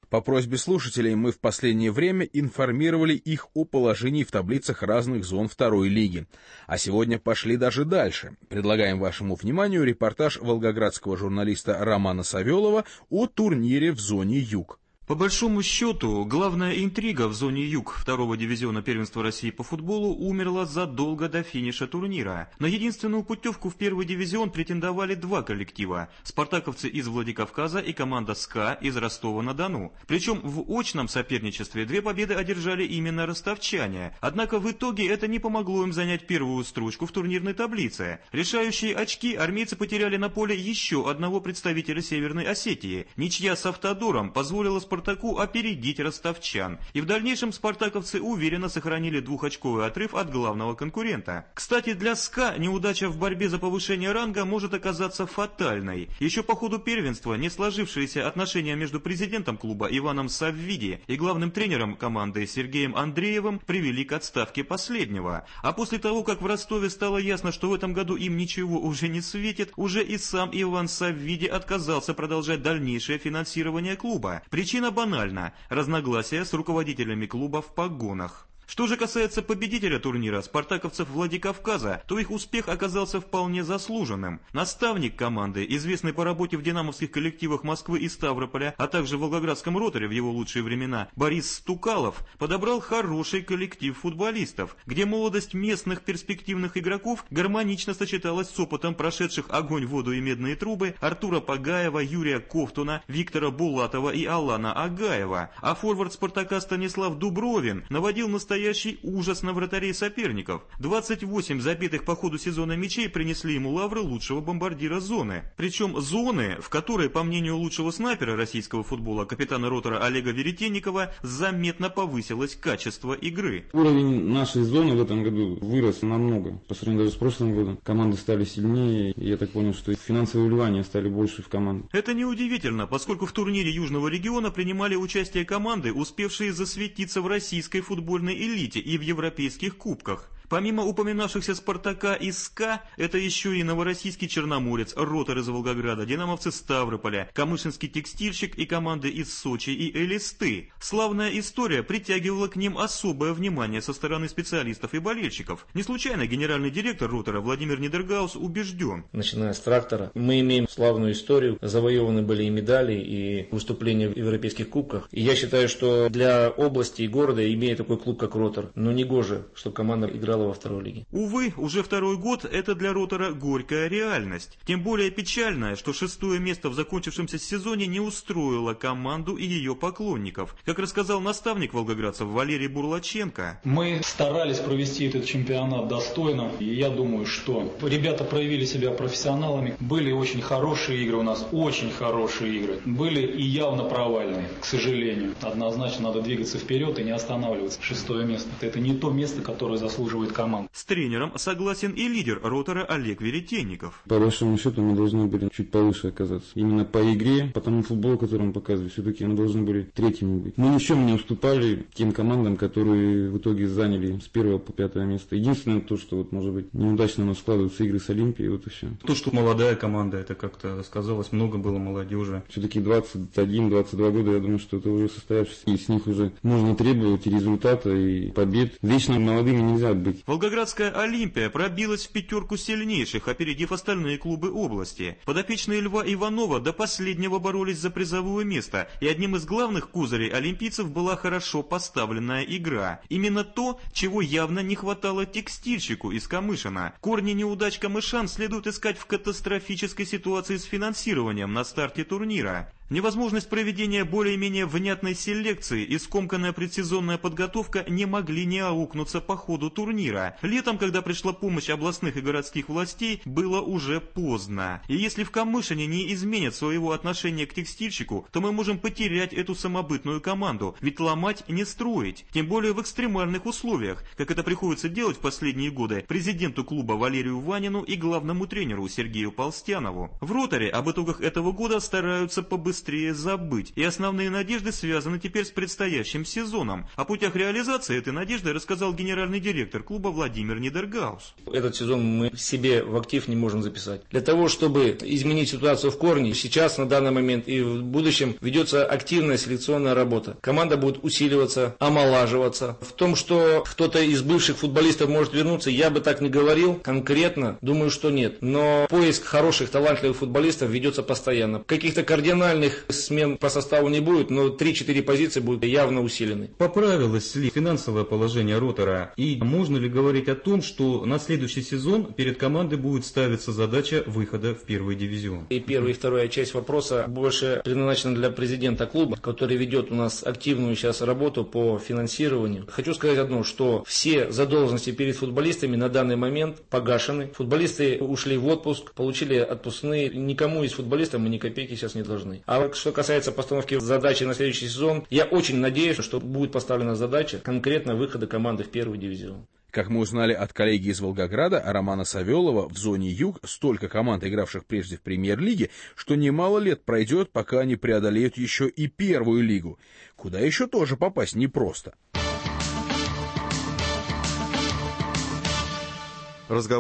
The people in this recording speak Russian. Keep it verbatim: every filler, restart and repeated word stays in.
По просьбе слушателей мы в последнее время информировали их о положении в таблицах разных зон второй лиги. А сегодня пошли даже дальше. Предлагаем вашему вниманию репортаж волгоградского журналиста Романа Савелова о турнире в зоне Юг. По большому счету, главная интрига в зоне Юг второго дивизиона первенства России по футболу умерла задолго до финиша турнира. На единственную путевку в первый дивизион претендовали два коллектива – спартаковцы из Владикавказа и команда СКА из Ростова-на-Дону. Причем в очном соперничестве две победы одержали именно ростовчане. Однако в итоге это не помогло им занять первую строчку в турнирной таблице. Решающие очки армейцы потеряли на поле еще одного представителя Северной Осетии. Ничья с Автодором позволила Спартаку Спартаку опередить ростовчан, и в дальнейшем спартаковцы уверенно сохранили двухочковый отрыв от главного конкурента. Кстати, для СКА неудача в борьбе за повышение ранга может оказаться фатальной. Еще по ходу первенства не сложившиеся отношения между президентом клуба Иваном Саввиди и главным тренером команды Сергеем Андреевым привели к отставке последнего. А после того, как в Ростове стало ясно, что в этом году им ничего уже не светит, уже и сам Иван Саввиди отказался продолжать дальнейшее финансирование клуба. Причина банально – разногласия с руководителями клуба в погонах. Что же касается победителя турнира, спартаковцев Владикавказа, то их успех оказался вполне заслуженным. Наставник команды, известный по работе в динамовских коллективах Москвы и Ставрополя, а также в волгоградском роторе в его лучшие времена, Борис Стукалов, подобрал хороший коллектив футболистов, где молодость местных перспективных игроков гармонично сочеталась с опытом прошедших огонь, воду и медные трубы Артура Пагаева, Юрия Ковтуна, Виктора Булатова и Алана Агаева. А форвард Спартака Станислав Дубровин наводил настоящий Настоящий ужас на вратарей соперников. двадцать восемь забитых по ходу сезона мячей принесли ему лавры лучшего бомбардира зоны. Причем зоны, в которой, по мнению лучшего снайпера российского футбола, капитана ротора Олега Веретенникова, заметно повысилось качество игры. Уровень нашей зоны в этом году вырос намного. По сравнению даже с прошлым годом. Команды стали сильнее, и я так понял, что финансовые вливания стали больше в команду. Это неудивительно, поскольку в турнире Южного региона принимали участие команды, успевшие засветиться в российской футбольной элите и в европейских кубках. Помимо упоминавшихся Спартака и СКА, это еще и Новороссийский Черноморец, Ротор из Волгограда, Динамовцы Ставрополя, Камышинский Текстильщик и команды из Сочи и Элисты. Славная история притягивала к ним особое внимание со стороны специалистов и болельщиков. Не случайно генеральный директор Ротора Владимир Нидергаус убежден. Начиная с трактора, мы имеем славную историю, завоеваны были и медали, и выступления в европейских кубках. И я считаю, что для области и города, имея такой клуб, как Ротор, ну не гоже, чтобы команда играла во второй лиге. Увы, уже второй год это для Ротора горькая реальность. Тем более печальная, что шестое место в закончившемся сезоне не устроило команду и ее поклонников. Как рассказал наставник волгоградцев Валерий Бурлаченко. Мы старались провести этот чемпионат достойно, и я думаю, что ребята проявили себя профессионалами. Были очень хорошие игры у нас, очень хорошие игры. Были и явно провальные, к сожалению. Однозначно надо двигаться вперед и не останавливаться. Шестое место – это не то место, которое заслуживает команд. С тренером согласен и лидер Ротора Олег Веретенников. По большому счету мы должны были чуть повыше оказаться. Именно по игре, по тому футболу, который мы показывали, все-таки мы должны были третьими быть. Мы ни в чем не уступали тем командам, которые в итоге заняли с первого по пятое место. Единственное то, что вот может быть неудачно у нас складываются игры с Олимпией, вот и все. То, что молодая команда, это как-то сказалось, много было молодежи. Все-таки двадцать один - двадцать два года, я думаю, что это уже состоявшиеся. И с них уже можно требовать и результата, и побед. Вечно молодыми нельзя быть. Волгоградская Олимпия пробилась в пятерку сильнейших, опередив остальные клубы области. Подопечные Льва Иванова до последнего боролись за призовое место, и одним из главных козырей олимпийцев была хорошо поставленная игра. Именно то, чего явно не хватало текстильщику из Камышина. Корни неудач камышан следует искать в катастрофической ситуации с финансированием на старте турнира. Невозможность проведения более-менее внятной селекции и скомканная предсезонная подготовка не могли не аукнуться по ходу турнира. Летом, когда пришла помощь областных и городских властей, было уже поздно. И если в Камышине не изменят своего отношения к текстильщику, то мы можем потерять эту самобытную команду, ведь ломать не строить. Тем более в экстремальных условиях, как это приходится делать в последние годы президенту клуба Валерию Ванину и главному тренеру Сергею Полстянову. В Роторе об итогах этого года стараются побыстрее быстрее забыть. И основные надежды связаны теперь с предстоящим сезоном. О путях реализации этой надежды рассказал генеральный директор клуба Владимир Нидергаус. Этот сезон мы себе в актив не можем записать. Для того, чтобы изменить ситуацию в корне, сейчас, на данный момент и в будущем ведется активная селекционная работа. Команда будет усиливаться, омолаживаться. В том, что кто-то из бывших футболистов может вернуться, я бы так не говорил. Конкретно, думаю, что нет. Но поиск хороших, талантливых футболистов ведется постоянно. Каких-то кардинальных смен по составу не будет, но три-четыре позиции будут явно усилены. Поправилось ли финансовое положение Ротора? И можно ли говорить о том, что на следующий сезон перед командой будет ставиться задача выхода в первый дивизион? И первая и вторая часть вопроса больше предназначена для президента клуба, который ведет у нас активную сейчас работу по финансированию. Хочу сказать одно, что все задолженности перед футболистами на данный момент погашены. Футболисты ушли в отпуск, получили отпускные. Никому из футболистов мы ни копейки сейчас не должны. А что касается постановки задачи на следующий сезон, я очень надеюсь, что будет поставлена задача конкретно выхода команды в первый дивизион. Как мы узнали от коллеги из Волгограда, Романа Савелова, в зоне Юг столько команд, игравших прежде в премьер-лиге, что немало лет пройдет, пока они преодолеют еще и первую лигу, куда еще тоже попасть непросто. Разговор